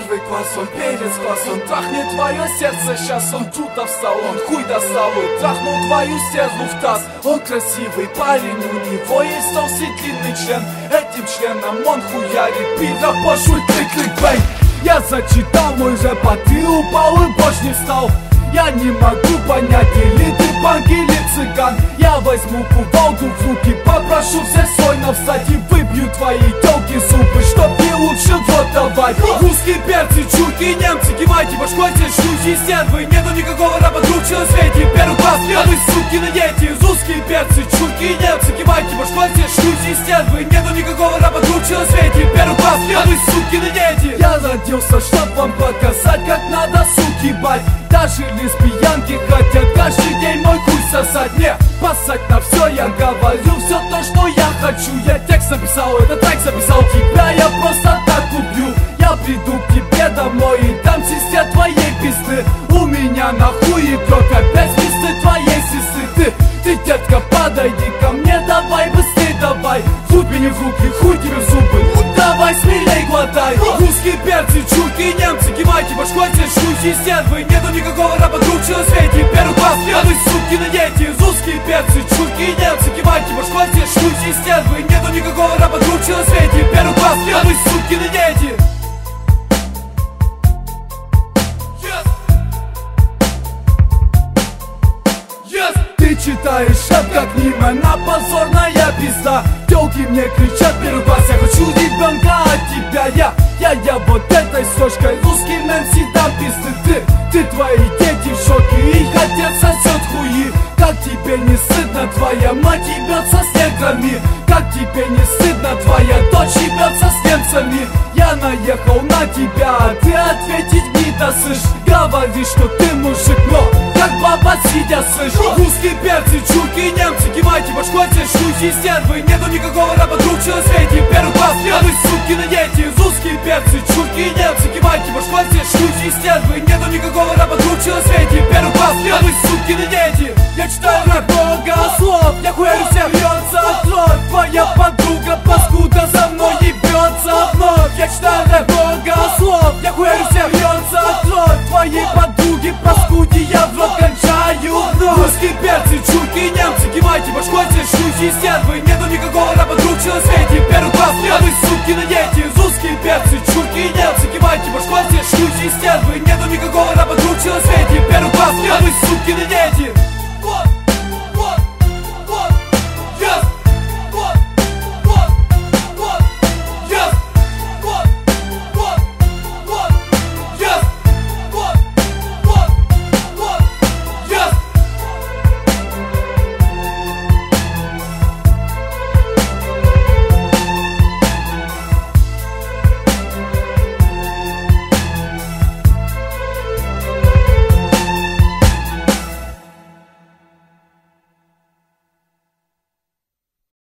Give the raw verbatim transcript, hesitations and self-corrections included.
первый класс, он перец класс, он трахнет твое сердце сейчас, он круто встал, он хуй достал и трахнул твою стержну в таз. Он красивый парень, у него есть толстый длинный член, этим членом он хуярит пидор, пошуй клик-клик-бэй. Я зачитал мой рэп, а ты упал и больше не встал. Я не могу понять, или ты панк, или цыган. Я возьму кувалду в руки, попрошу всех сольно встать и выбью твои тёлки зубы, чтоб не лучше в рот давать. Русские перцы, чурки, немцы, кивайте башкой, те шлюхи, стервы. Нету никакого раба круче на свете, первый класс, а вы сукины дети. Русские перцы, чурки, немцы, кивайте башкой, те шлюхи, стервы. Нету никакого раба круче на свете, первый класс, а вы сукины дети. Я родился, чтоб вам показать, как надо суки бать. Даже лесбиянки хотят каждый день мой хуй сосать. Не, пасать на все, я говорю все то, что я хочу. Я текст написал, этот трек записал, тебя я просто так убью. Я приду к тебе домой и дам сестре твоей пизды. У меня нахуй игрок опять пизды твоей сестры. Ты, ты, детка, подойди ко мне, давай быстрей, давай. Фут мне в руки, хуй тебе в зубы, ну давай смелей глотай. Русские перцы, чурки, немцы, кивайте башкой, те шлюхи, стервы. Нету никакого раба круче на свете, первый класс, а вы сукины дети. Русские перцы, чурки, немцы, кивайте башкой, те шлюхи, стервы. Нету никакого раба круче на свете, первый класс, а вы сукины дети. Ты читаешь рэп как Нима, на позорная пизда. Тёлки мне кричат первый класс, я хочу ребенка от тебя. Я, я, я вот этой сошкой русский Нэнси дам пизды. Ты, ты, твои дети в шоке, их отец сосет хуи. Как тебе не стыдно, твоя мать ебется с неграми? Как тебе не стыдно, твоя дочь ебется с немцами? Я наехал на тебя, а ты ответить не досышь. Говоришь, что ты мужик, но как баба сидя слышь. Русские перцы, чурки, немцы, кивайте башкой, те шлюхи, стервы. Нету никакого раба круче на свете, первый класс, а вы сукины дети. Русские перцы, чурки, немцы, кивайте башкой, те шлюхи, стервы. Нету никакого раба круче на свете, первый класс, а вы сукины дети. Я читаю рэп богослов, я хуярю всех, льется кровь. Твоя подруга паскуда за мной ебется вновь. Я читаю рэп богослов, я хуярю всех, льется кровь. Твоей подруги паскуди я в рот кончаю вновь. Русские перцы, чурки, немцы, кивайте башкой, те шлюхи, стервы. Нету никакого раба круче на свете, первый класс, а вы сукины дети. Русские перцы, чурки, немцы, кивайте башкой, те шлюхи, стервы. Нету никакого раба круче на свете, первый класс, а вы сукины дети.